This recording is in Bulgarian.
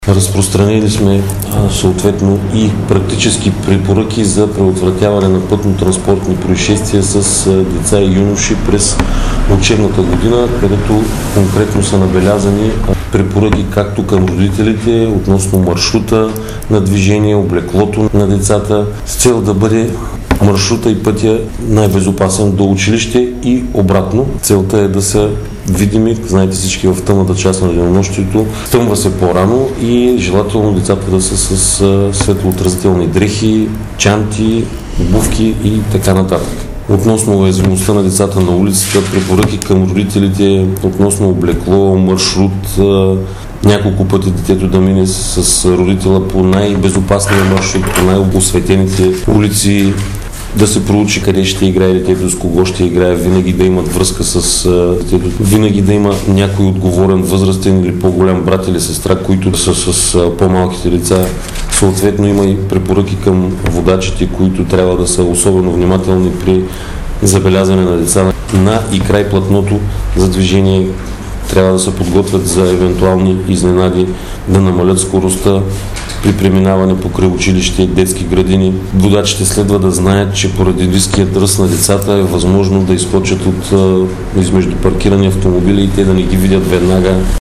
Разпространили сме съответно и практически препоръки за предотвратяване на пътно-транспортни происшествия с деца и юноши през учебната година, където конкретно са набелязани препоръки както към родителите относно маршрута на движение, облеклото на децата, с цел да бъде маршрута и пътя най-безопасен до училище и обратно. Целта е да са видими, знаете всички, в тъмната част на денонощието. Стъмва се по-рано и желателно децата да са с светлоотразителни дрехи, чанти, обувки и така нататък. Относно уязвимостта на децата на улицата, препоръки към родителите относно облекло, маршрут, няколко пъти детето да мине с родителя по най-безопасния маршрут, по най-осветените улици, да се проучи къде ще играе детето, с кого ще играе, винаги да имат връзка с детето, винаги да има някой отговорен възрастен или по-голям брат или сестра, които са с по-малките деца. Съответно има и препоръки към водачите, които трябва да са особено внимателни при забелязване на деца на и край платното за движение. Трябва да се подготвят за евентуални изненади, да намалят скоростта при преминаване покрай училище, детски градини. Водачите следва да знаят, че поради близкият ръст на децата е възможно да изскочат измежду паркирани автомобили и те да не ги видят веднага.